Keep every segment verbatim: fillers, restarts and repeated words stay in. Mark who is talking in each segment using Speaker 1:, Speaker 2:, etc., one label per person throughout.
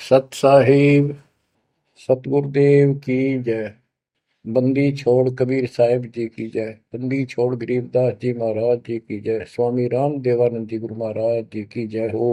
Speaker 1: सत साहिब सतगुरुदेव की जय। बंदी छोड़ कबीर साहिब जी की जय। बंदी छोड़ गरीबदास जी महाराज जी की जय। स्वामी राम देवानंद जी गुरु महाराज जी की जय हो।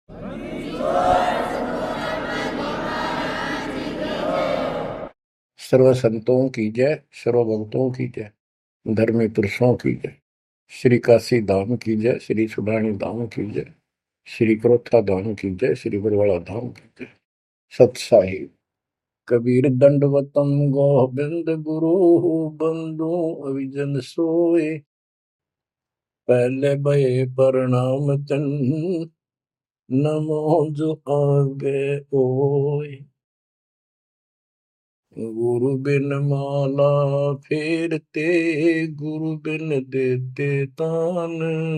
Speaker 1: सर्व संतों की जय, सर्व भक्तों की जय, धर्मी पुरुषों की जय। श्री काशी धाम की जय, श्री सुडानी धाम की जय, श्री क्रोथा धाम की जय, श्री बरवाड़ा धाम की जय। सत साहिब कबीर दंडवतम गोविंद गुरु बंधु अविजन सोए। पहले भये प्रणाम तन नमो जो आगे ओए। गुरु बिन माला फेरते, गुरु बिन देते तान,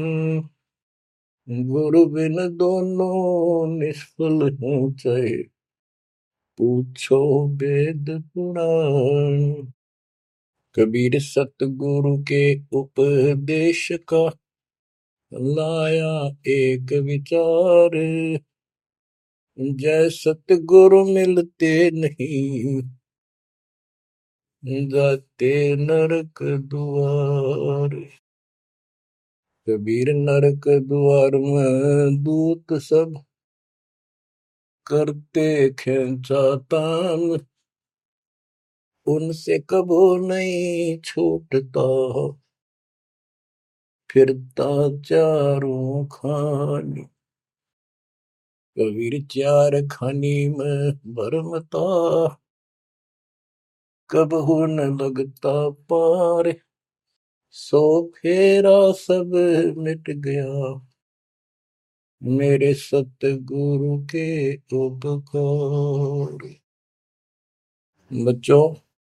Speaker 1: गुरु बिन दोनों निष्फल हैं चाहे पूछो वेद पुराण। कबीर सतगुरु के उपदेश का लाया एक विचार। जय सतगुरु मिलते नहीं, जाते नरक द्वार। कबीर नरक द्वार में दूत सब करते खेचा तान, उनसे कबो नहीं छूटता फिरता चारों खानी। कबीर चार खानी में भरमता, कबहू न लगता पार। सो फेरा सब मिट गया, मेरे सतगुरु के उपकार। बच्चों,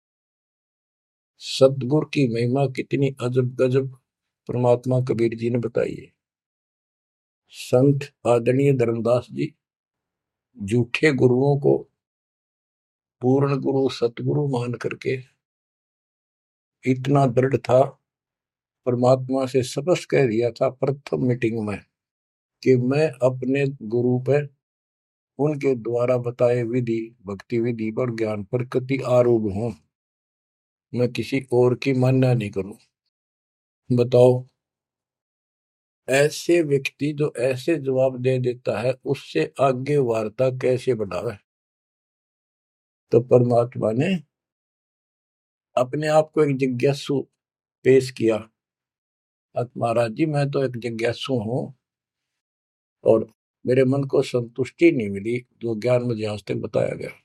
Speaker 1: सतगुरु की महिमा कितनी अजब गजब परमात्मा कबीर जी ने बताई है। संत आदरणीय धर्मदास जी झूठे गुरुओं को पूर्ण गुरु सतगुरु मान करके इतना दृढ़ था, परमात्मा से स्पष्ट कह दिया था प्रथम मीटिंग में कि मैं अपने गुरु पर उनके द्वारा बताए विधि भक्ति विधि और ज्ञान पर कति आरूढ़ हूं, मैं किसी और की मान्य नहीं करूं। बताओ, ऐसे व्यक्ति जो ऐसे जवाब दे देता है उससे आगे वार्ता कैसे बढ़ावे। तो परमात्मा ने अपने आप को एक जिज्ञासु पेश किया। महाराज जी, मैं तो एक जिज्ञासु हूं और मेरे मन को संतुष्टि नहीं मिली जो ज्ञान मुझे आज तक बताया गया।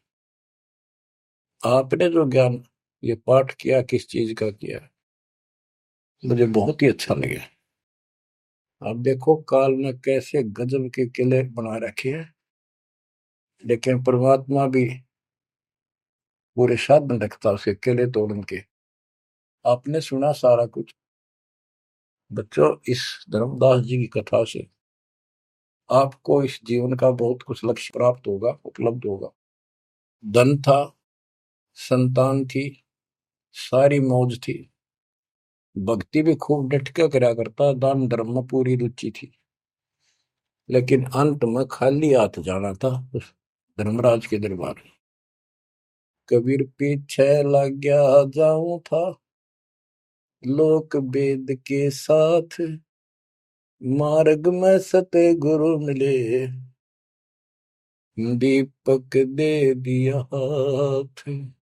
Speaker 1: आपने जो ज्ञान ये पाठ किया किस चीज का किया, मुझे बहुत ही अच्छा लगा। अब देखो काल ने कैसे गजब के किले बना रखे हैं, लेकिन परमात्मा भी पूरे साधन रखता उसके किले तोड़न के। आपने सुना सारा कुछ। बच्चों, इस धर्मदास जी की कथा से आपको इस जीवन का बहुत कुछ लक्ष्य प्राप्त होगा, उपलब्ध होगा। धन था, संतान थी, सारी मौज थी, भक्ति भी खूब डट के करा करता, दान धर्म में पूरी रुचि थी, लेकिन अंत में खाली हाथ जाना था उस धर्मराज के दरबार। कबीर पीछे लग गया जाऊं था, लोक वेद के साथ, मार्ग में सतगुरु मिले, दीपक दे दिया हाथ।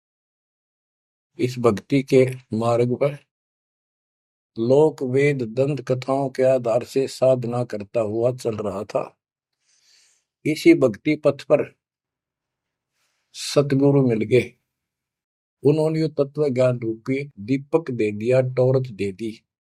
Speaker 1: इस भक्ति के मार्ग पर लोक वेद दंत कथाओं के आधार से साधना करता हुआ चल रहा था। इसी भक्ति पथ पर सतगुरु मिल गए। उन्होंने तत्व ज्ञान रूपी दीपक दे दिया, टोरच दे दी।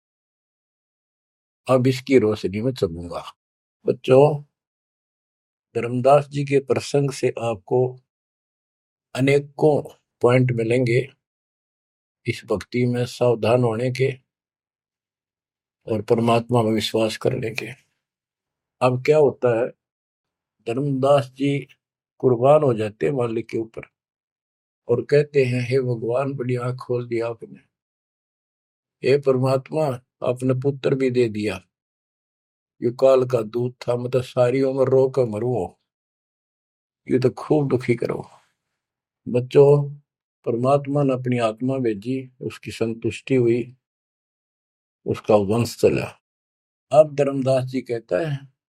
Speaker 1: अब इसकी रोशनी में चलूंगा। बच्चों, धर्मदास जी के प्रसंग से आपको अनेकों पॉइंट मिलेंगे इस भक्ति में सावधान होने के और परमात्मा में विश्वास करने के। अब क्या होता है, धर्मदास जी कुर्बान हो जाते हैं मालिक के ऊपर और कहते हैं, हे भगवान, बड़ी आंख खोल दिया आपने। हे परमात्मा, आपने पुत्र भी दे दिया, युकाल का दूध था, मतलब सारी उम्र रो कर मरो। ये तो खूब दुखी करो। बच्चों, परमात्मा ने अपनी आत्मा भेजी, उसकी संतुष्टि हुई, उसका वंश चला। अब धर्मदास जी कहता है,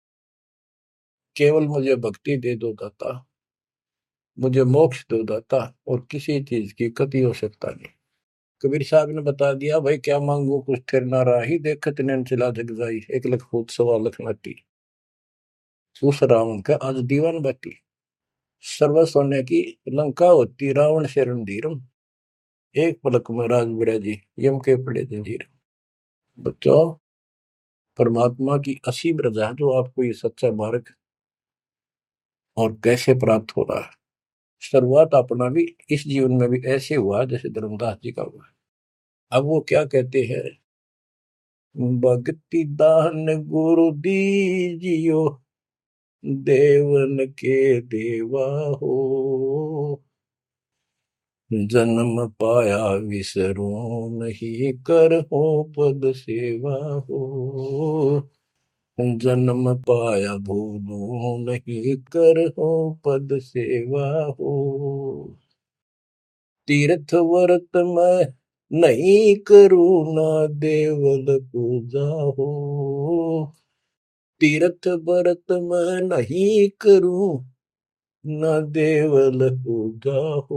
Speaker 1: केवल मुझे भक्ति दे दो दाता, मुझे मोक्ष दो दाता, और किसी चीज की कति हो सकता नहीं। कबीर साहब ने बता दिया, भाई क्या मांगू कुछ थिर ना राही, देखत नैन चला जग जाई, एक लख फूट सवा लख नाटी, उस रावण का आज दीवान बाटी। सर्व सोने की लंका होती, रावण से रणधीरम, एक पलक में राज बिराजी, यम के पड़े जंजीर। बच्चों, परमात्मा की असीम रजा है जो आपको ये सच्चा मार्ग और कैसे प्राप्त हो रहा है। शुरुआत अपना भी इस जीवन में भी ऐसे हुआ जैसे धर्मदास जी का हुआ। अब वो क्या कहते हैं, भक्ति दान गुरु दीजियो, देवन के देवा हो, जन्म पाया विसरू नहीं, कर हो पद सेवा हो, जन्म पाया भूलू नहीं, कर हो पद सेवा हो, तीर्थ व्रत में नहीं करूणा, देवल पूजा हो, तीर्थ व्रत में नहीं करूं, न देवल पूजा हो,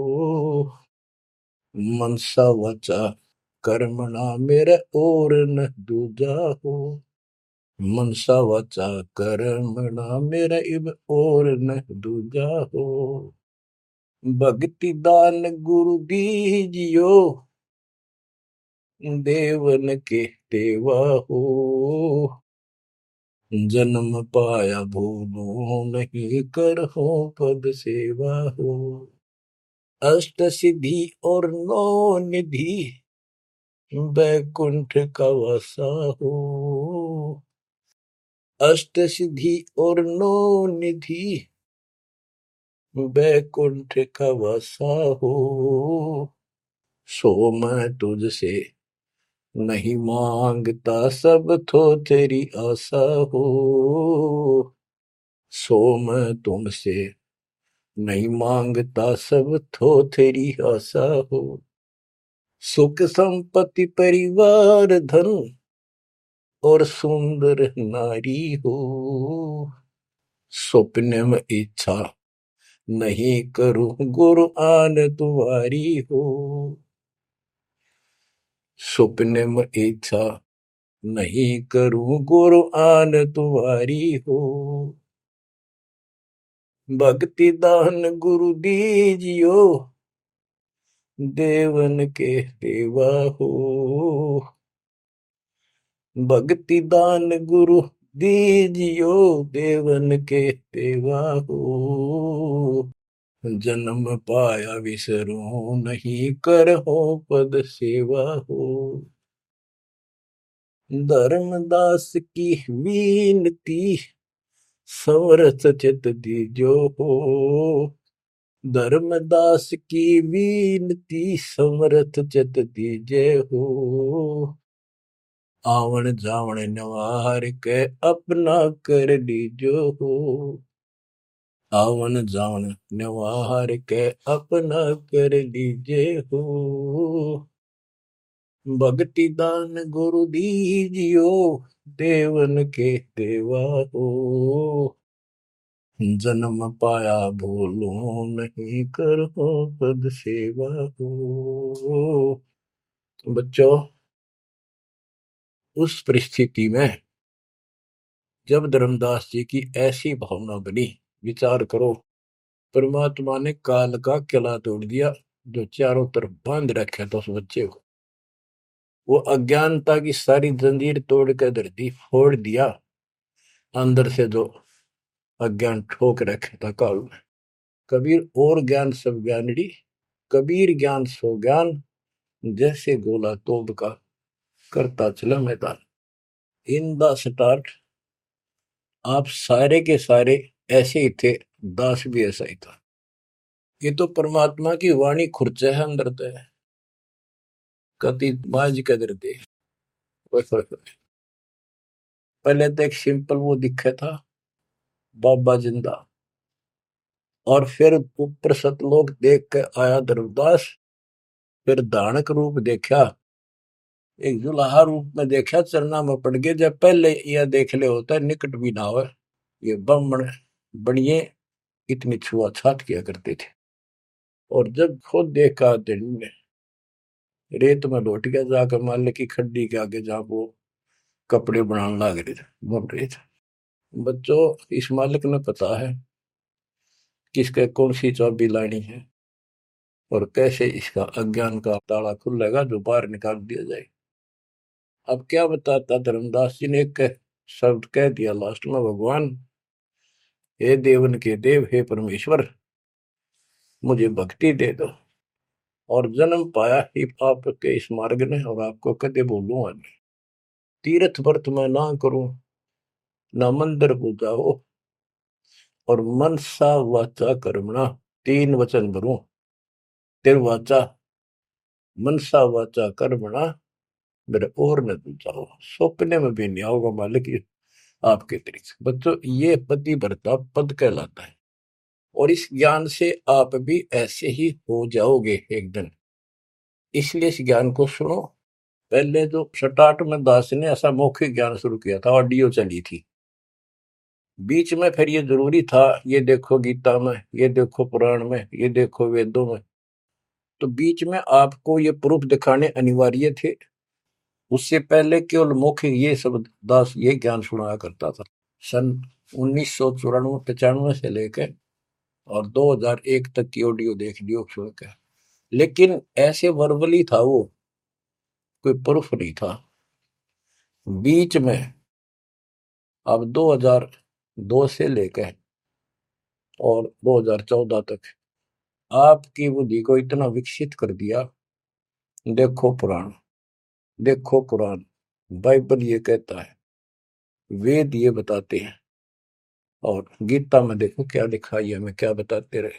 Speaker 1: मनसा वचा कर्मणा मेरे और न दूजा हो, मनसा वचा कर्मणा मेरा इब और न दूजा हो, भक्ति दान गुरु दीजियो, देवन के देवा हो, जन्म पाया भूलो नहीं, कर हो पद सेवा हो, अष्ट सिद्धि और नौ निधि, बैकुंठ का वासा हो, अष्ट सिद्धि और नौ निधि, बैकुंठ का वासा हो, सो मैं तुझसे नहीं मांगता, सब तो तेरी आशा हो, सो मैं तुमसे नहीं मांगता, सब तो तेरी आशा हो, सुख संपत्ति परिवार धन और सुंदर नारी हो, सपने में इच्छा नहीं करूं, गुरु आन तुम्हारी हो, सपने में इच्छा नहीं करूं, गुरु आन तुम्हारी हो, भक्ति दान गुरु दीजियो, देवन के देवा हो, भक्ति दान गुरु दीजियो, देवन के देवा हो, जन्म पाया विसरू नहीं, कर हो पद सेवा हो, धर्मदास की विनती समरथ चित दीजो हो, धर्मदास की विनती समरथ चित दीजे हो, आवन जावन नवार के अपना कर लीजो हो, आवन जावन नवार के अपना कर लीजे हो, भक्ति दान गुरु दीजियो, देवन के देवा हो, जन्म पाया भूलो नहीं, करो पद सेवा हो। बच्चों, उस परिस्थिति में जब धर्मदास जी की ऐसी भावना बनी, विचार करो, परमात्मा ने काल का किला तोड़ दिया जो चारों तरफ बांध रखा था उस बच्चे को, वो अज्ञानता की सारी जंजीर तोड़ कर धरती फोड़ दिया, अंदर से जो अज्ञान ठोक रखे था काल में। कबीर और ज्ञान सब ज्ञानड़ी, कबीर ज्ञान सो ज्ञान, जैसे गोला तोब का करता चला मैदान। इन द स्टार्ट आप सारे के सारे ऐसे ही थे, दास भी ऐसा ही था। ये तो परमात्मा की वाणी खुर्च है अंदर तो है, कति बाज कदर दे। पहले तो एक सिंपल वो दिखा था, बाबा जिंदा, और फिर ऊपर सतलोक देख के आया धर्मदास, फिर दानक रूप देखा, एक जुलाहा रूप में देखा, चरना में पड़ गए। जब पहले यह देख ले होता निकट भी ना हो, ये ब्राह्मण बनिए इतनी छुआछात किया करते थे। और जब खुद देखा दिन में रेत में लौट गया, जाकर मालिक की खड्डी के आगे जहां वो कपड़े बनाने लग रहे थे, बन रहे थे। बच्चों, इस मालिक ने पता है किसके कौन सी चाबी लानी है और कैसे इसका अज्ञान का ताला खुलेगा जो बाहर निकाल दिया जाए। अब क्या बताता धर्मदास जी ने, एक शब्द कह दिया लास्ट में, भगवान हे देवन के देव, हे परमेश्वर, मुझे भक्ति दे दो और जन्म पाया ही आपके इस मार्ग ने, और आपको कदे बोलूंगा नहीं। तीर्थ व्रत में ना करूं, ना मंदिर पूजा हो, और मनसा वाचा कर्मणा, तीन वचन भरूं, तिर वाचा मनसा वाचा कर्मणा मेरे और न दूजा हो, सपने में भी नहीं आओगा मालिक ये आपके तरीके। बच्चों, ये पति भरता पद कहलाता है, और इस ज्ञान से आप भी ऐसे ही हो जाओगे एक दिन। इसलिए इस ज्ञान को सुनो। पहले जो स्टार्ट में दास ने ऐसा मौखिक ज्ञान शुरू किया था, ऑडियो चली थी, बीच में फिर ये जरूरी था, ये देखो गीता में, ये देखो पुराण में, ये देखो वेदों में, तो बीच में आपको ये प्रूफ दिखाने अनिवार्य थे। उससे पहले केवल मौखिक ये शब्द दास ये ज्ञान सुनाया करता था। सन उन्नीस सौ चौरानवे पचानवे से लेकर और दो हज़ार एक तक की ऑडियो देख लियो सुन के, लेकिन ऐसे वर्बली था वो, कोई प्रूफ नहीं था। बीच में अब दो हज़ार दो से लेकर और दो हज़ार चौदह तक आपकी बुद्धि को इतना विकसित कर दिया। देखो पुराण, देखो कुरान, बाइबल ये कहता है, वेद ये बताते हैं, और गीता में देखो क्या लिखा है, हमें क्या बताते रहे।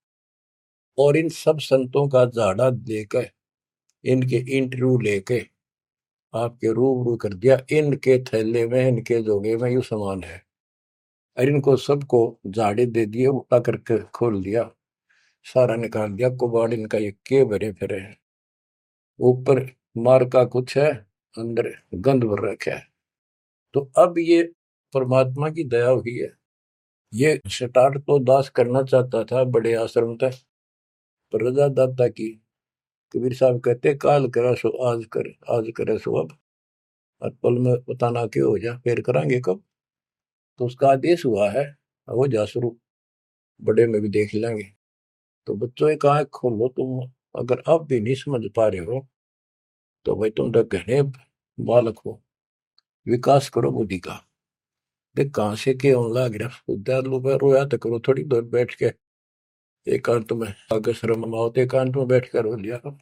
Speaker 1: और इन सब संतों का झाड़ा देकर, इनके इंटरव्यू लेके आपके रूबरू कर दिया, इनके थैले में, इनके जोगे में यू सामान है, और इनको सबको झाड़े दे दिए, उठा करके खोल दिया, सारा निकाल दिया, कुबाड़ इनका ये के भरे फिरे हैं। ऊपर मार का कुछ है, अंदर गंध भर रखा है। तो अब ये परमात्मा की दया हुई है। ये स्टार्ट तो दास करना चाहता था बड़े आश्रम तक, पर रजा दाता की, कबीर साहब कहते काल करा सो आज कर, आज करे सो अब, और पल में बताना क्यों हो जा, फिर करांगे कब। तो उसका आदेश हुआ है, हो जा शुरू, बड़े में भी देख लेंगे। तो बच्चों एक आंख खोलो तुम, अगर अब भी नहीं समझ पा रहे हो तो भाई तुम तो घने बालक हो, विकास करो बुद्धि का। देख कहां से के होने लग रहा, उद्यार लो रोया तो करो थोड़ी देर बैठ के, एकांत में आगे शर्म माओ तो एकांत में बैठ कर रो लिया करो,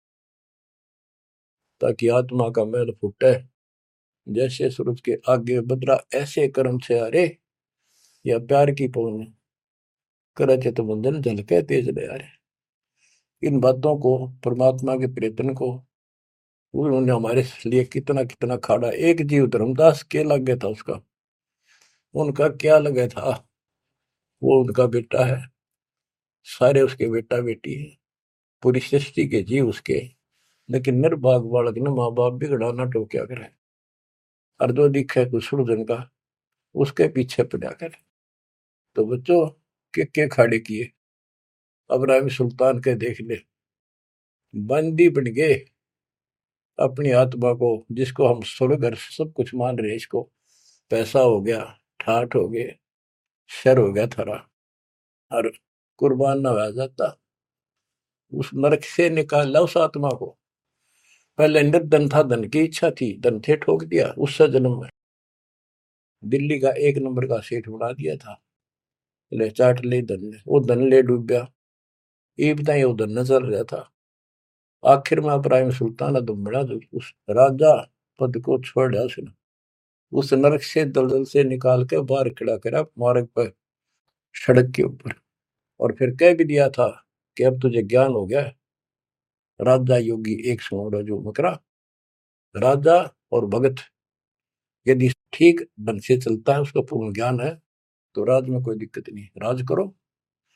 Speaker 1: ताकि आत्मा का मैल फूटे। जैसे सूरज के आगे बदरा, ऐसे कर्म से अरे या प्यार की पौन करे थे तो बंधन झलके तेज ले आ रहे। इन बातों को, परमात्मा के प्रेतन को, उन्होंने हमारे लिए कितना कितना खाड़ा। एक जीव धर्मदास के लग गया था उसका, उनका क्या लगे था, वो उनका बेटा है, सारे उसके बेटा बेटी है, पूरी सृष्टि के जीव उसके, लेकिन निर्भाग बालक ने माँ बाप बिगड़ा ना टोक्या करे, और जो दिखे कुछ सुरजन का उसके पीछे पड़ा करे। तो बच्चों के के खाड़े किए, अब्राहिम सुल्तान के देख ले, बंदी बन गए अपनी आत्मा को, जिसको हम स्वर्ग सब कुछ मान रहे, इसको पैसा हो गया, ठाठ हो गए, शर हो गया थारा, और कुर्बान ना हो जाता, उस नरक से निकाला उस आत्मा को। पहले निर्धन था, धन की इच्छा थी, धन थे ठोक दिया, उससे जन्म में दिल्ली का एक नंबर का सेठ बना दिया था, ले चाट ले धन ले, वो धन ले डूब गया, ये बताइए वो धन न चल रहा था। आखिर में इब्राहिम सुल्तान तो बड़ा उस राजा पद को छोड़ा उसने, उस नरक से दलदल से निकाल के बाहर खड़ा करा मार्ग पर, सड़क के ऊपर, और फिर कह भी दिया था कि अब तुझे ज्ञान हो गया। राजा योगी एक सुनो जो मकरा, राजा और भगत यदि ठीक ढंग से चलता है, उसका पूर्ण ज्ञान है, तो राज में कोई दिक्कत नहीं, राज करो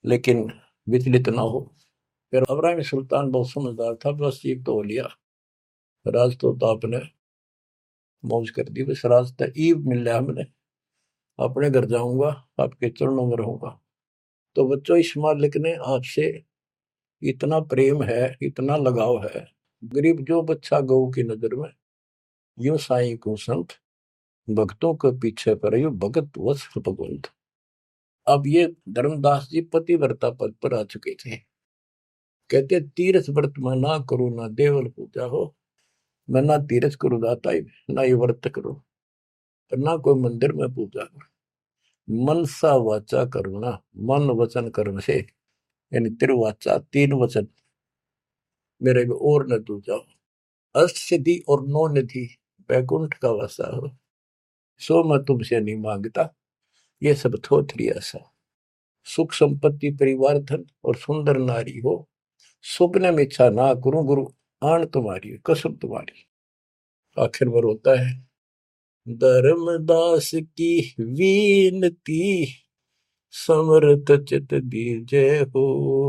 Speaker 1: लेकिन विचलित ना हो। फिर इब्राहिम सुल्तान बहुत समझदार था, बस एक तो हो लिया राज, तो, तो आपने मौज कर दी, बस रास्ता ईब मिल रहा हमने, अपने घर जाऊंगा, आपके चरणों में रहूंगा। तो बच्चों, इस मालिक ने आपसे इतना प्रेम है, इतना लगाव है, गरीब जो बच्चा गऊ की नजर में, यूं साईं को संत भक्तों के पीछे पर यू भगत वत्स भगवंत। अब ये धर्मदास जी पतिव्रता पद पर आ चुके थे। कहते तीर्थ व्रत मैं ना करूं, ना देवल पूजा हो, मैं ना तीर्थ करूं दाता ही, ना ये व्रत करूं, ना कोई मंदिर में पूजा करूं। मनसा वाचा करुणा, मन वचन कर्म से, यानी तिरुवाचा तीन वचन मेरे को और न तू जाओ, अष्ट सिद्धि और नौ निधि बैकुंठ का वासा हो, सो मैं तुमसे नहीं मांगता, ये सब थोथरी आशा। सुख संपत्ति परिवार धन और सुंदर नारी हो, स्वप्न में इच्छा ना करूं, गुरु आन तुम्हारी कसम तुम्हारी। आखिर में रोता है, धर्मदास की वीनती समर्थ चित दीजे हो।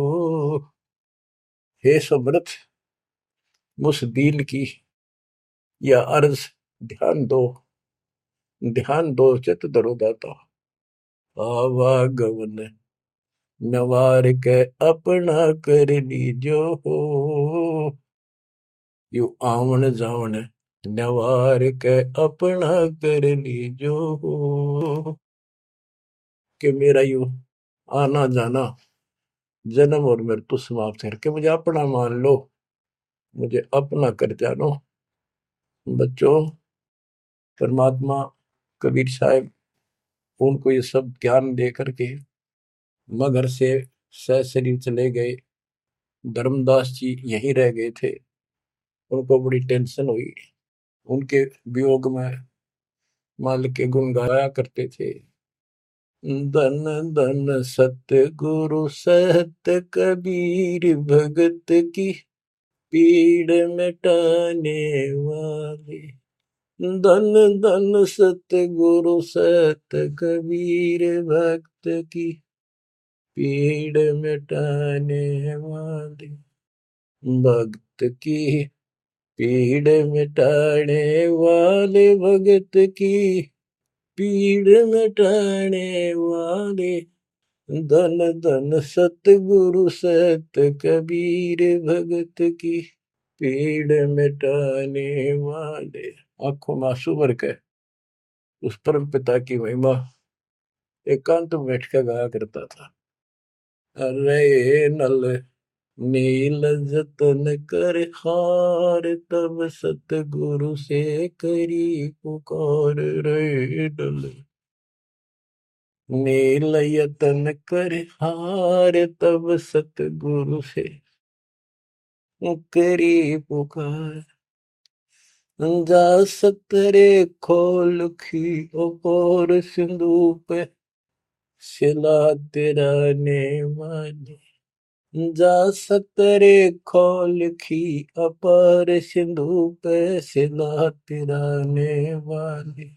Speaker 1: हे समर्थ, मुझ दीन की या अर्ज ध्यान दो, ध्यान दो चित धरो दाता। आवागमन नवार के अपना कर लीजो हो, यू आवन जावन नवार के अपना कर लीजो हो। कि मेरा यू आना जाना जन्म और मृत्यु समाप्त करके मुझे अपना मान लो, मुझे अपना कर जानो। बच्चों, परमात्मा कबीर साहब उनको ये सब ज्ञान दे करके मगर से सह शरीर चले गए। धर्मदास जी यहीं रह गए थे। उनको बड़ी टेंशन हुई। उनके वियोग में मालिक के गुण गाया करते थे। धन धन सतगुरु सत्य कबीर भगत की पीड़ मिटाने वाले। धन धन सतगुरु सत्य कबीर भक्त की पीड़ मिटाने वाले। भक्त की पीड़ मिटाने वाले, भगत की पीड़ मिटाने वाले। धन धन सतगुरु सत्य कबीर भगत की पीड़ मिटाने वाले। आंखों में आंसू भर के उस परम पिता की महिमा एकांत में बैठ कर गाया करता था। अरे नल नील जतन कर हार, तब सतगुरु से करी पुकार। रे नल नील यतन कर हार, तब सतगुरु से करी पुकार। जा सतरे खोल खी और सिंधु पे सिला तेरा ने वाली। जा सतरे खोल खी अपार सिंधु पे सिला तेरा ने वाली।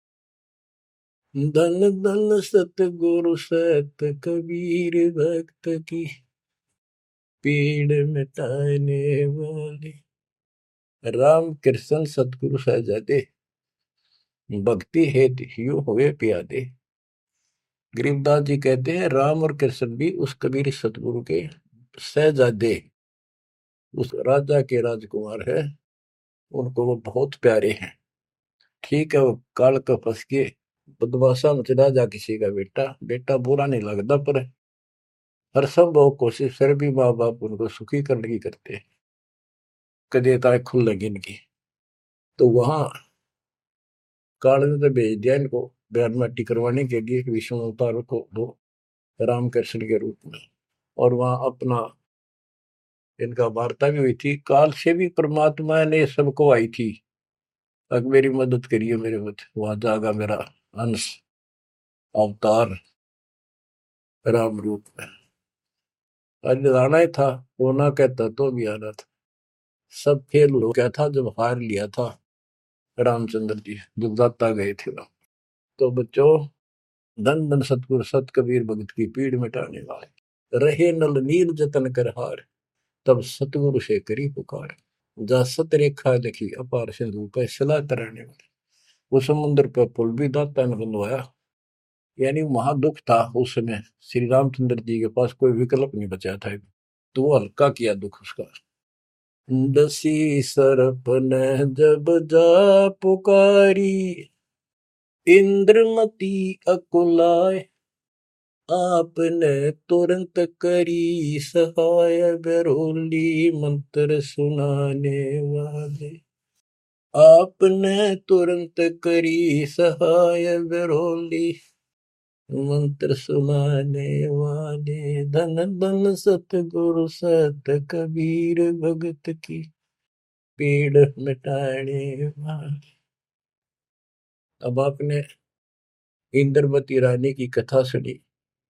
Speaker 1: धन धन सतगुरु सत कबीर भक्त की पीड़ मिटाने वाले। राम कृष्ण सतगुरु सहजादे, भक्ति हेतु यूं हुए प्यादे। गरीबदास जी कहते हैं राम और कृष्ण भी उस कबीर सतगुरु के सहजादे, उस राजा के राजकुमार है, उनको वो बहुत प्यारे हैं। ठीक है, वो काल का फंस के बदमाशा मच राजा किसी का बेटा, बेटा बुरा नहीं लगता, पर हर संभव कोशिश फिर भी माँ बाप उनको सुखी करने की करते हैं, कदे ताए खुल लगी इनकी। तो वहां काल ने तो भेज दिया इनको बयान माटी करवाने के लिए विष्णु अवतार को, वो रामकृष्ण के रूप में। और वहां अपना इनका वार्ता भी हुई थी। काल से भी परमात्मा ने सबको आई थी, अब मेरी मदद करिए मेरे मत, वहां जागा मेरा अंश अवतार राम रूप में। आज आना ही था, वो ना कहता तो भी आना था। सब फेल हो गया था जब हार लिया था रामचंद्र जी, जब दाता गए थे राम। तो बच्चों, धन धन सतगुरु सत कबीर भगत की पीड़ मिटाने वाले। रहे नल नील जतन कर हार, तब सतगुरु से करी पुकार। जा सत रेखा लिखी अपार सिंधु पे सला तराने वाले। वो समुद्र पे पुल भी दाता ने बनवाया। यानी वहां दुख था उस समय, श्री रामचंद्र जी के पास कोई विकल्प नहीं बचा था, तो वो हल्का किया दुख उसका। दसी सरप ने जब जा पुकारी, इंद्रमती अकुलाय, आपने तुरंत करी सहाय, बरोली मंत्र सुनाने वाले। आपने तुरंत करी सहाय, बरोली मंत्र सुनाने वाले। धन धन सतगुरु सत कबीर, भगत की पीड़ मिटाने वाले। अब आपने इंद्रवती रानी की कथा सुनी,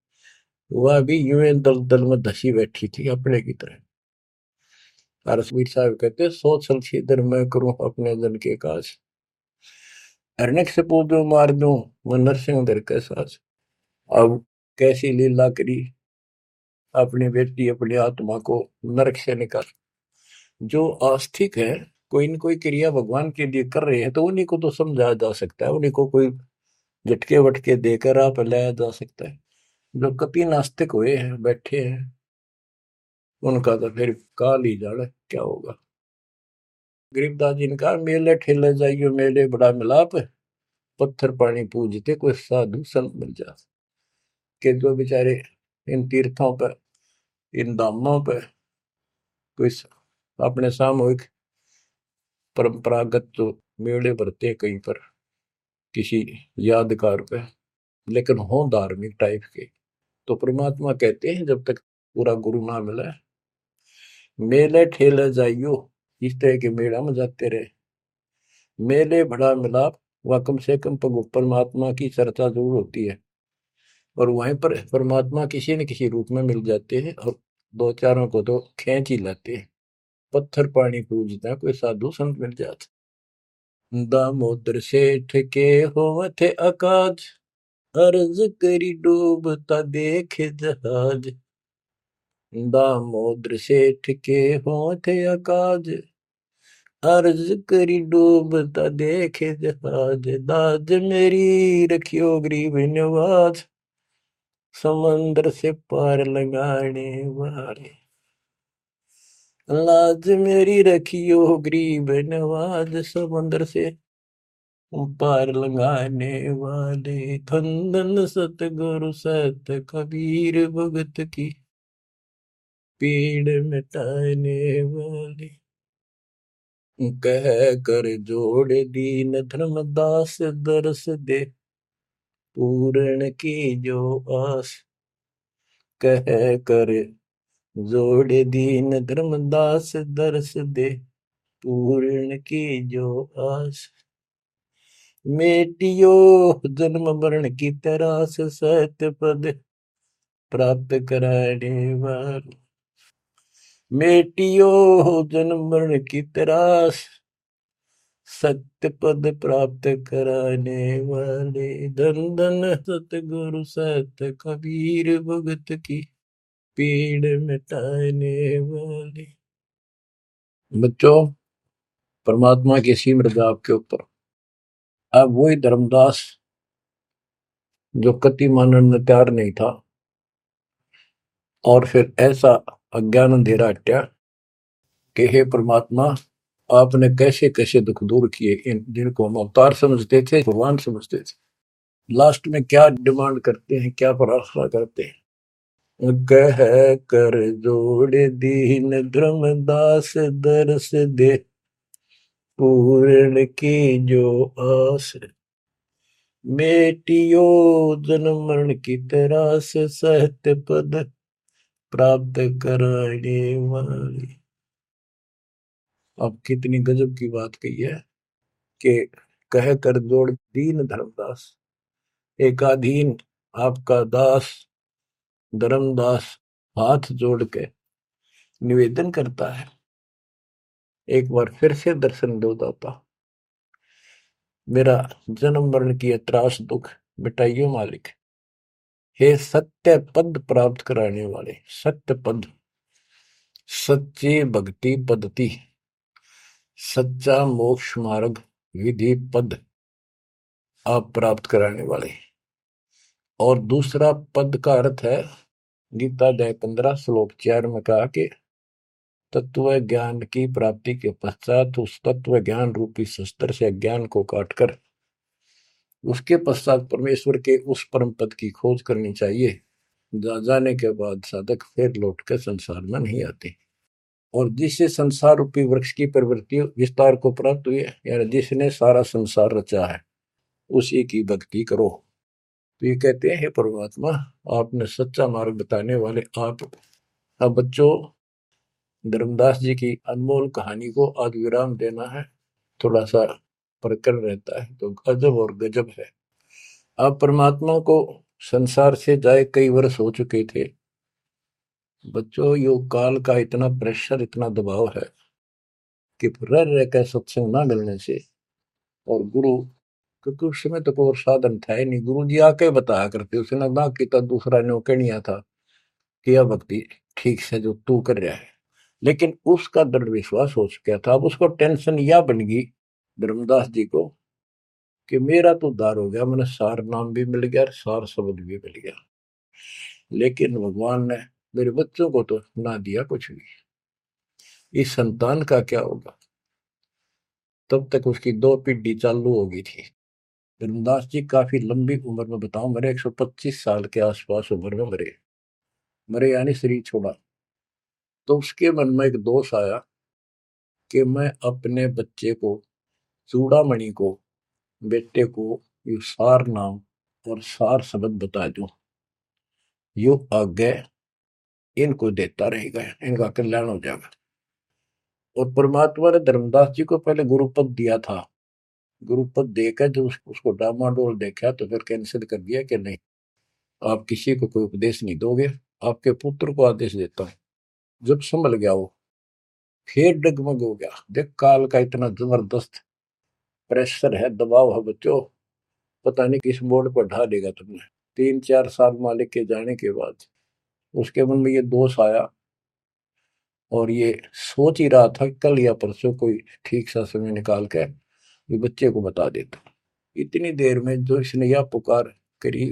Speaker 1: वह भी यूं दल दल में धसी बैठी थी अपने की तरह। रसवीर साहब कहते, सोच सलछीदर मैं करूं अपने जन के काज, हरनेक से पूजो मार दूं मैं नरसिंह दर के साज। अब कैसी लीला करी अपनी बेटी अपनी आत्मा को नरक से निकाल। जो आस्तिक है, कोई न कोई क्रिया भगवान के लिए कर रहे हैं, तो उन्हीं को तो समझाया जा सकता है, उन्हीं को कोई झटके वटके देकर आप लाया जा सकता है। जो कति नास्तिक हुए हैं बैठे हैं, उनका तो फिर काल ही जाने क्या होगा। गरीबदास जी ने कहा, मेले ठेले जाइयो मेले बड़ा मिलाप, पत्थर पानी पूजते कोई साधु संत मिल जा। के जो बेचारे इन तीर्थों पर, इन धामों पर कोई अपने सामूहिक परंपरागत जो मेले भरते कहीं पर किसी यादगार पे, लेकिन हो धार्मिक टाइप के, तो परमात्मा कहते हैं जब तक पूरा गुरु ना मिला, मेले ठेले जाइयो, इस तरह के मेला में जाते रहे। मेले बड़ा मिलाप, वह कम से कम परमात्मा की चर्चा जरूर होती है, और वहीं पर परमात्मा किसी न किसी रूप में मिल जाते हैं, और दो चारों को तो खींच ही लाते हैं। पत्थर पानी पूजता कोई साधु संत मिल जाते। दामोदर सेठ के हो थे अकाज, अर्ज करी डूबता देखे जहाज। दामोदर सेठ के हो थे अकाज, अर्ज करी डूबता देखे जहाज। दाज मेरी रखियो गरीब नवाज, समंदर से पार लगाने वाले। लाज मेरी रखियो गरीब नवाज, समंदर से पार लगाने वाले। धन सतगुरु सत कबीर, भगत की पीड़ मिटाने वाले। कह कर जोड़ दीन धर्मदास, दरस दे पूर्ण की जो आस। कह कर जोड़ दीन धर्मदास, दरस दे पूर्ण की जो आस। मेटियो जन्म मरण की तरास, सत्य पद प्राप्त कराने वाले। मेटियो जन्म मरण की तरास, सत्य पद प्राप्त कराने वाले। धन धन सतगुरु सत कबीर, भगत की पीड़ मिटाने वाले। बच्चों, परमात्मा की सीमत आपके ऊपर। अब वही धर्मदास जो कति मानने में तैयार नहीं था, और फिर ऐसा अज्ञान अंधेरा हटा कि हे परमात्मा, आपने कैसे कैसे दुख दूर किए, इन जिनको हम अवतार समझते थे, भगवान समझते थे, लास्ट में क्या डिमांड करते हैं, क्या प्रार्थना करते हैं। कह कर जोड़ दीन धर्मदास, दरस दे पूर्ण की जो आस। मेटियो जन्म मरण की तरास, सत्य पद प्राप्त कराने वाली। अब कितनी गजब की बात कही है कि कह कर जोड़ दीन धर्मदास, एक अधीन आपका दास धर्मदास हाथ जोड़ के निवेदन करता है, एक बार फिर से दर्शन दो दाता, मेरा जन्म मरण की त्रास दुख मिटाइयो मालिक। हे सत्य पद प्राप्त कराने वाले, सत्य पद, सच्ची भक्ति पद्धति, सच्चा मोक्ष मार्ग विधि पद आप प्राप्त कराने वाले। और दूसरा पद का अर्थ है, गीता अध्याय पंद्रह श्लोक चार में कहा कि तत्व ज्ञान की प्राप्ति के पश्चात उस तत्व ज्ञान रूपी शस्त्र से ज्ञान को काटकर उसके पश्चात परमेश्वर के उस परम पद की खोज करनी चाहिए। जा जाने के बाद साधक फिर लौट कर संसार में नहीं आते। और जिससे संसार रूपी वृक्ष की प्रवृत्ति विस्तार को प्राप्त हुई है, यानी जिसने सारा संसार रचा है, उसी की भक्ति करो। तो ये कहते हैं, हे परमात्मा, आपने सच्चा मार्ग बताने वाले आप। अब बच्चों, धर्मदास जी की अनमोल कहानी को आज विराम देना है। थोड़ा सा प्रकरण रहता है तो गजब और गजब है। अब परमात्मा को संसार से जाए कई वर्ष हो चुके थे। बच्चों, योग काल का इतना प्रेशर, इतना दबाव है कि रह रह कर सत्संग ना मिलने से, और गुरु, क्योंकि उस समय तो कोई साधन था ही नहीं, गुरु जी आके बताया करते, उसने ना किया दूसरा ने कहनिया था कि यह भक्ति ठीक से जो तू कर रहा है। लेकिन उसका दृढ़ विश्वास हो चुका था। अब उसको टेंशन यह बन गई धर्मदास जी को कि मेरा तो उद्धार हो गया, मैंने सार नाम भी मिल गया, सार शब्द भी मिल गया, लेकिन भगवान ने मेरे बच्चों को तो ना दिया कुछ भी। इस संतान का क्या होगा? तब तक उसकी दो पीढ़ी चालू हो गई थी। धर्मदास जी काफी लंबी उम्र में, बताऊं, मेरे एक सौ पच्चीस साल के आसपास उम्र में मरे मरे यानी शरीर छोड़ा। तो उसके मन में एक दोष आया कि मैं अपने बच्चे को, चूड़ामणि को, बेटे को ये सार नाम और सार शब्द बता दूं, यो आगे इनको देता रहेगा, इनका कल्याण हो जाएगा। और परमात्मा ने धर्मदास जी को पहले गुरुपद दिया था। गुरुपद देकर जो उसको डामाडोल देखा तो फिर कैंसिल कर दिया कि नहीं, आप किसी को कोई उपदेश नहीं दोगे, आपके पुत्र को आदेश देता हूं। जब संभल गया वो, फिर डगमग हो गया। देख, काल का इतना जबरदस्त प्रेशर है, दबाव है बच्चों, पता नहीं किस मोड़ पर ढा देगा तुमने। तीन चार साल मालिक के जाने के बाद उसके मन में ये दोष आया, और ये सोच ही रहा था कल या परसों कोई ठीक सा समय निकाल के ये बच्चे को बता देता। इतनी देर में जो इसने यह पुकार करी,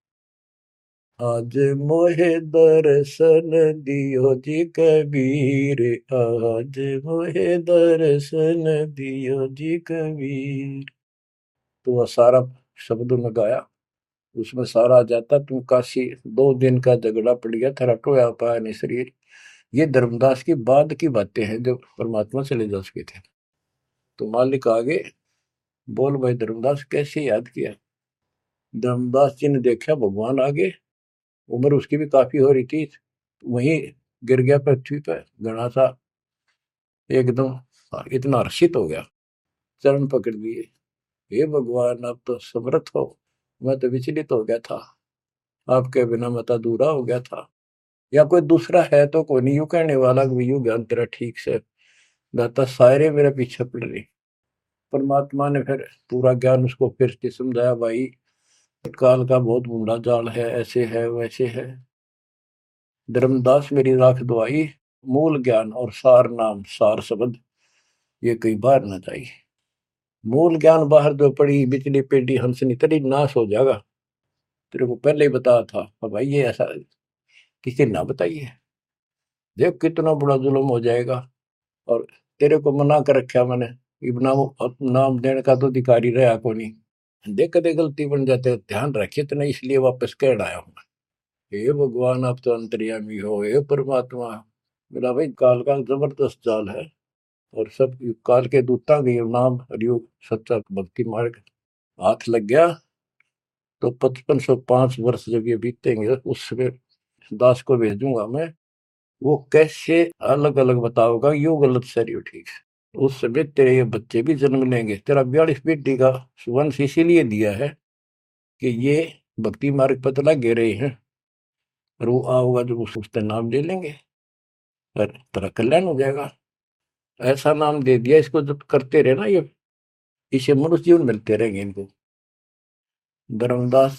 Speaker 1: आज मोहे दर्शन दियो जी कबीर, आज मोहे दर्शन दियो जी कबीर। तो वह सारा शब्दों में गाया, उसमें सारा आ जाता, तुम काशी दो दिन का झगड़ा पड़ गया, तेरा टोया पाया नहीं शरीर। ये धर्मदास की बाद की बातें हैं जो परमात्मा चले जा चुके थे। तो मालिक आगे बोल, भाई धर्मदास कैसे याद किया? धर्मदास जी ने देखा भगवान आगे, उम्र उसकी भी काफी हो रही थी, वहीं गिर गया पृथ्वी पर घना सा, एकदम इतना हर्षित हो गया, चरण पकड़ लिए, हे भगवान आप तो समर्थ हो, मैं तो विचलित हो गया था, आपके बिना मैं तो अधूरा हो गया था, या कोई दूसरा है तो कोई नहीं, यूं कहने वाला कि यूं ज्ञान तेरा ठीक से दाता, सारे मेरे पीछे पड़ रही। परमात्मा ने फिर पूरा ज्ञान उसको फिर से समझाया, भाई काल का बहुत बूढ़ा जाल है, ऐसे है वैसे है। धर्मदास मेरी राख दुआई, मूल ज्ञान और सार नाम सार शब्द ये कई बार न जाई। मूल ज्ञान बाहर जो पड़ी बिजली पेडी हंसनी तेरी नाश हो जाएगा। तेरे को पहले ही बताया था, अब भाई ये ऐसा किसी ना बताइए, देख कितना बड़ा जुल्म हो जाएगा। और तेरे को मना कर रखा मैंने, नाम नाम देने का तो अधिकारी रहा को नहीं। देख कदे गलती बन जाते, ध्यान रखिए तो नहीं, इसलिए वापस कह आया हूं। हे भगवान आप तो अंतर्यामी हो, हे परमात्मा। मेरा भाई काल का जबरदस्त जाल है, और सब काल के दूता के नाम हरियोग सच्चा भक्ति मार्ग हाथ लग गया तो पचपन सौ पांच वर्ष जब ये बीतेंगे उस समय दास को भेजूंगा मैं, वो कैसे अलग अलग बताओगा यो गलत सही ठीक। उस समय तेरे ये बच्चे भी जन्म लेंगे, तेरा बयालीस बेटी का वंश इसीलिए दिया है कि ये भक्ति मार्ग पर चला गे रहे हैं, और वो आओगा जो उसका नाम ले लेंगे और तेरा कल्याण हो जाएगा। ऐसा नाम दे दिया, इसको जब करते रहे ना, ये इसे मनुष्य जीवन मिलते रहेंगे इनको। धर्मदास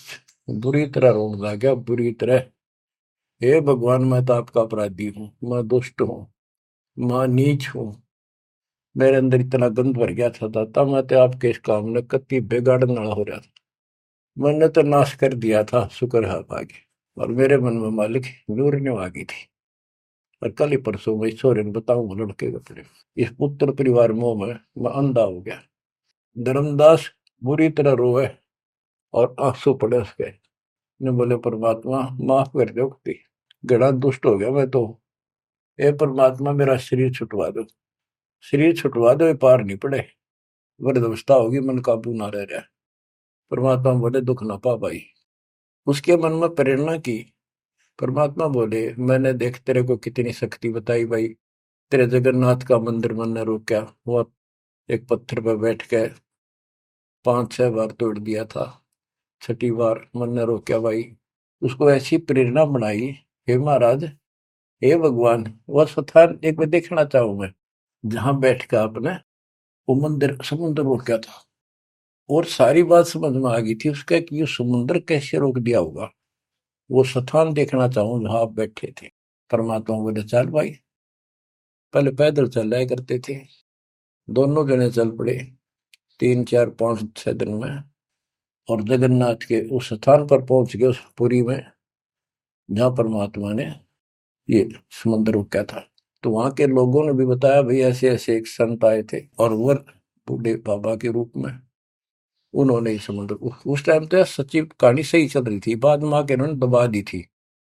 Speaker 1: बुरी तरह रोने लग गया, बुरी तरह। हे भगवान, मैं तो आपका अपराधी हूँ, मैं दुष्ट हूँ, मैं नीच हूँ। मेरे अंदर इतना गंद भर गया था दाता, मैं तो आपके इस काम ने कति बिगाड़ने वाला हो रहा था। मैंने तो नाश कर दिया था, शुक्र है आप आगे। और मेरे मन में मालिक नूरने आ गई थी। और कल ही परसों मैं ईश्वर बताऊं लड़के का तेरे, इस पुत्र परिवार मोह में मैं अंधा हो गया। धर्मदास बुरी तरह रोए और आंसू पड़े उसके। ने बोले परमात्मा माफ कर दो, गड़ा दुष्ट हो गया मैं तो। ए परमात्मा, मेरा शरीर छुटवा दो, शरीर छुटवा दो, ये पार नहीं पड़े, वृद्धावस्था होगी, मन काबू ना रह रहा। परमात्मा बोले दुख ना पा भाई। उसके मन में प्रेरणा की। परमात्मा बोले मैंने देख तेरे को कितनी शक्ति बताई भाई। तेरे जगन्नाथ का मंदिर मैंने रोका, वो एक पत्थर पर बैठ के पांच छह बार तोड़ दिया था, छठी बार मैंने रोका भाई। उसको ऐसी प्रेरणा बनाई, हे महाराज, हे भगवान, वह स्थान एक बार देखना चाहूं मैं जहां बैठ के आपने वो मंदिर समुद्र रोका था। और सारी बात समझ में आ गई थी उसका कि ये समुद्र कैसे रोक दिया होगा। वो स्थान देखना चाहूं जहां आप बैठे थे। परमात्मा बोले चल भाई। पहले पैदल चल रहा करते थे, दोनों जने चल पड़े तीन चार पांच छह दिन में। और जगन्नाथ के उस स्थान पर पहुंच गए, उस पुरी में जहां परमात्मा ने ये समुद्र रोका था। तो वहां के लोगों ने भी बताया भाई ऐसे ऐसे एक संत आए थे और वर बूढ़े बाबा के रूप में उन्होंने ही समुद्र, उस टाइम तो सच्ची कहानी सही चल रही थी, बाद में आके उन्होंने दबा दी थी।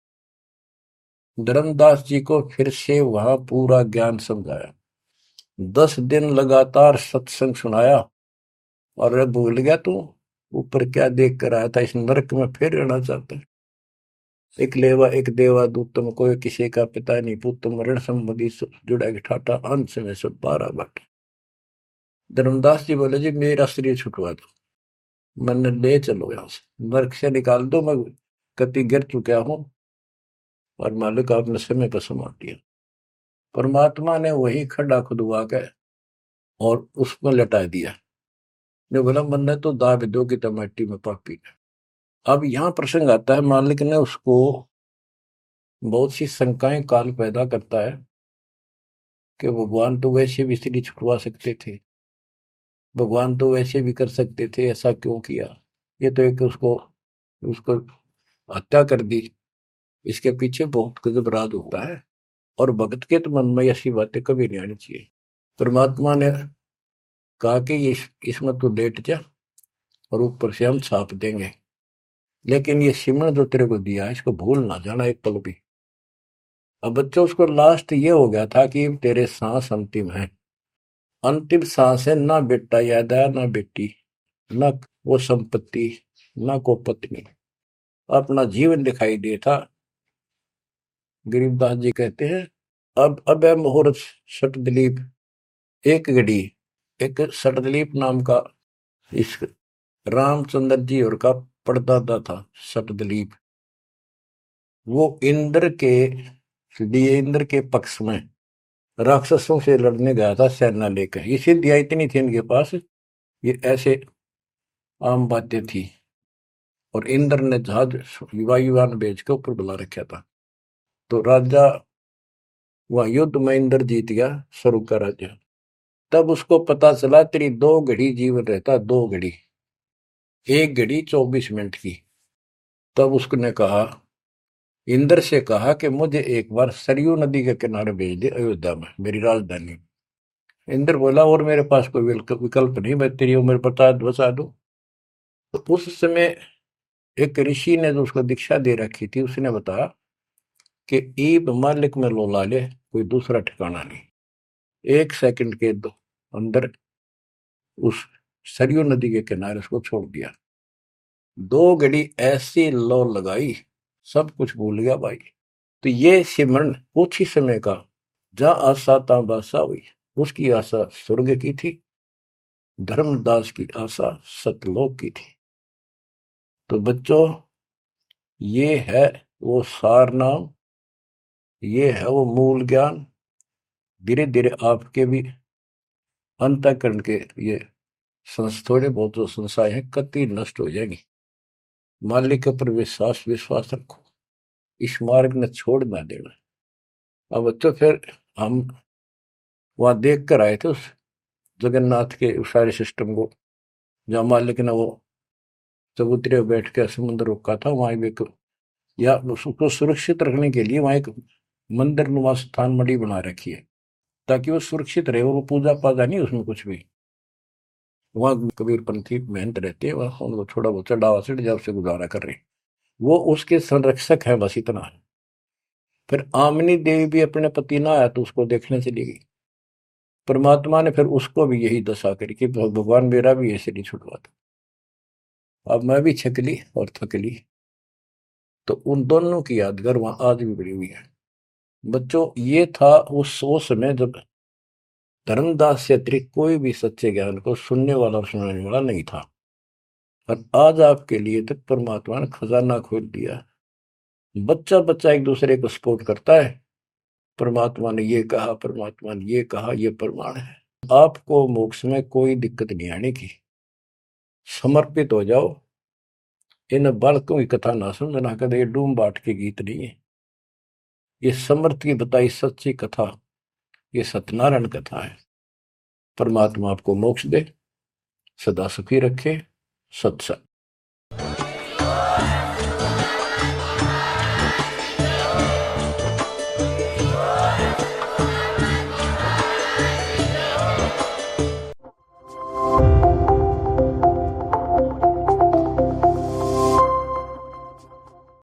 Speaker 1: धर्मदास जी को फिर से वहां पूरा ज्ञान समझाया, दस दिन लगातार सत्संग सुनाया। और अब भूल गया तू ऊपर क्या देख कर आया था, इस नरक में फिर रहना चाहता है। एक लेवा एक देवा दूतम, कोई किसी का पिता नहीं पुतम, ऋण संबंधी जुड़ा के ठाटा, अंश में सब बारह बट। धर्मदास जी बोले जी मेरा शरीर छुटवा दो, मैंने ले चलो यहां से, नरक से निकाल दो, मैं कति गिर चुका हूं और मालिक आपने समय पर संभाल दिया। परमात्मा ने वही खड्डा खुदवा के और उसमें लटा दिया। जो बोला मैंने तो दाब दो की टमाटी में पापी। अब यहाँ प्रसंग आता है, मालिक ने उसको बहुत सी शंकाएं काल पैदा करता है कि भगवान तो वैसे भी स्त्री छुड़वा सकते थे, भगवान तो वैसे भी कर सकते थे, ऐसा क्यों किया। ये तो एक उसको उसको हत्या कर दी, इसके पीछे बहुत गजब राज होता है। और भगत के तो मन में ऐसी बातें कभी नहीं आनी चाहिए। परमात्मा ने कहा कि ये इसमें तो लेट जा और ऊपर से हम छाप देंगे, लेकिन ये सिमरन जो तेरे को दिया है इसको भूल ना जाना एक पल भी। अब बच्चों उसको लास्ट ये हो गया था कि तेरे सांस अंतिम है, अंतिम सांस है, ना बेटा याद आया ना बेटी, ना वो संपत्ति, ना को पत्नी, अपना जीवन दिखाई देता। गरीबदास जी कहते हैं अब अब है मुहूर्त सट दिलीप, एक घड़ी एक सट दिलीप नाम का इस रामचंद्र जी और का परदादा था सट दिलीप। वो इंद्र के लिए इंद्र के पक्ष में राक्षसों से लड़ने गया था सेना लेकर। ये सिद्धियां इतनी थी इनके पास, ये ऐसे आम बातें थी। और इंद्र ने जहाज वायुयान भेज के ऊपर बुला रखा था। तो राजा वह युद्ध में इंद्र जीत गया, स्वरूप का राजा। तब उसको पता चला तेरी दो घड़ी जीवन रहता, दो घड़ी, एक घड़ी चौबीस मिनट की। तब उसने कहा, इंद्र से कहा कि मुझे एक बार सरयू नदी के किनारे भेज दे अयोध्या में, मेरी राजधानी। इंद्र बोला और मेरे पास कोई विकल्प नहीं, मैं तेरी उम्र बता बचा दूं। तो उस समय एक ऋषि ने जो उसको दीक्षा दे रखी थी उसने बताया कि ईब मालिक में लोला ले, कोई दूसरा ठिकाना नहीं। एक सेकंड के दो अंदर उस सरयू नदी के किनारे उसको छोड़ दिया। दो घड़ी ऐसी लो लगाई, सब कुछ भूल गया भाई। तो ये सिमरन कुछ ही समय का, जहां आशा ता बासा हुई। उसकी आशा स्वर्ग की थी, धर्मदास की आशा सतलोक की थी। तो बच्चों ये है वो सार नाम, ये है वो मूल ज्ञान। धीरे धीरे आपके भी अंतःकरण के ये संस थोड़े बहुत जो संशय है कति नष्ट हो जाएंगी। मालिक के ऊपर विश्वास विश्वास रखो, इस मार्ग ने छोड़ ना देना। अब तो फिर हम वहां देख कर आए थे उस जगन्नाथ के उस सारे सिस्टम को, जहाँ मालिक ने वो चबूतरे बैठ के समुद्र रोका था, वहां भी एक, या उसको सुरक्षित रखने के लिए वहां एक मंदिर नुमा स्थान मणि बना रखी है, ताकि वो सुरक्षित रहे और वो पूजा पाजा नहीं उसमें कुछ भी। वहां कबीरपंथी मेहनत रहती है, वहां उनको थोड़ा बहुत चढ़ावा चढ़ जाओ से गुजारा कर रहे हैं, वो उसके संरक्षक है, बस इतना है। फिर आमनी देवी भी अपने पति ना आया तो उसको देखने चली गई। परमात्मा ने फिर उसको भी यही दशा करी कि भगवान मेरा भी ऐसे नहीं छुड़वाता। अब मैं भी छकली और थकली, तो उन दोनों की यादगार वहां आज भी बड़ी हुई है। बच्चों, ये था उस सौ समय जब धर्मदास से अतिरिक्त कोई भी सच्चे ज्ञान को सुनने वाला और सुनाने वाला नहीं था, और आज आपके लिए तक परमात्मा ने खजाना खोल दिया। बच्चा बच्चा एक दूसरे को सपोर्ट करता है, परमात्मा ने ये कहा, परमात्मा ने ये कहा, ये प्रमाण है। आपको मोक्ष में कोई दिक्कत नहीं आने की। समर्पित हो जाओ। इन बालकों की कथा ना समझना कदे, ये डूम बाट के गीत नहीं है, ये समर्थ की बताई सच्ची कथा, ये सत्यनारायण कथा है। परमात्मा आपको मोक्ष दे, सदा सुखी रखे। सत्संग।